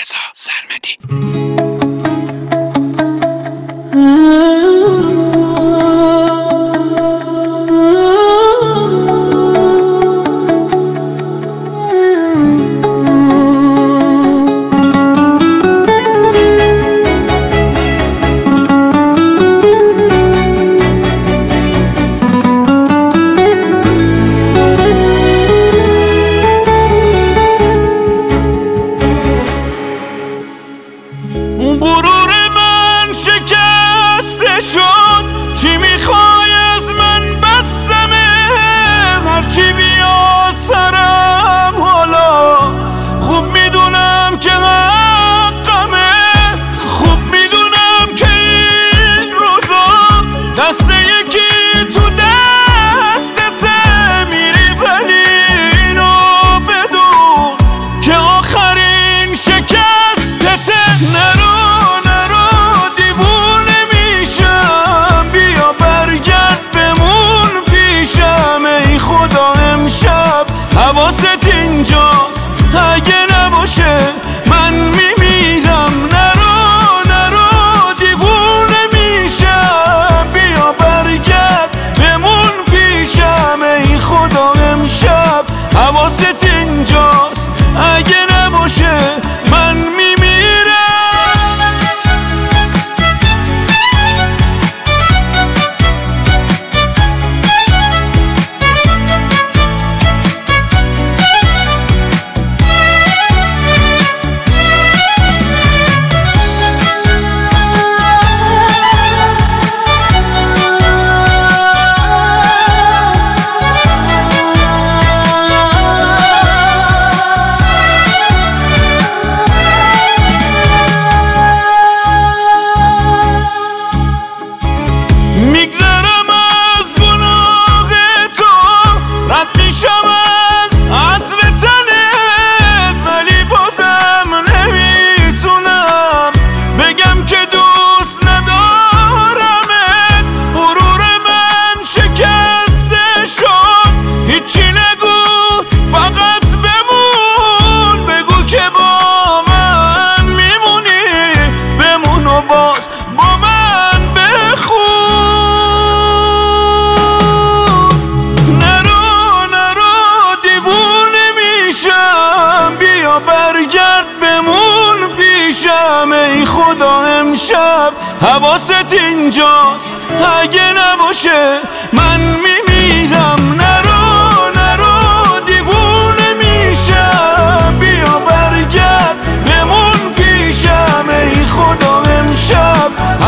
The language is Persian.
رضا سرمدی. غرور من شکسته شد، چی میخوای از من بسمه؟ هرچی بیاد سرم حالا خوب میدونم که حقمه، خوب میدونم که این روزا دست یکی تو دستته میری، ولی اینو بدون که آخرین شکستته. حواست اینجاست اگه نباشه من میمیرم. نرو دیوونه میشم، بیا برگرد بمون پیشم. ای خدا امشب حواست اینجاست اگه نباشه من میمیرم. میگذرم از گناه تو، رد میشم از عطر تنت، ولی بازم نمیتونم بگم که دوست ندارمت. غرور من شکسته شد، هیچی نگو فقط بمون، بگو که با من میمونی، بمون و باز با من بخون. برگرد بمون پیشم. ای خدا امشب حواست اینجاست اگه نباشه من میمیرم. نرو دیوونه میشم، بیا برگرد بمون پیشم. ای خدا امشب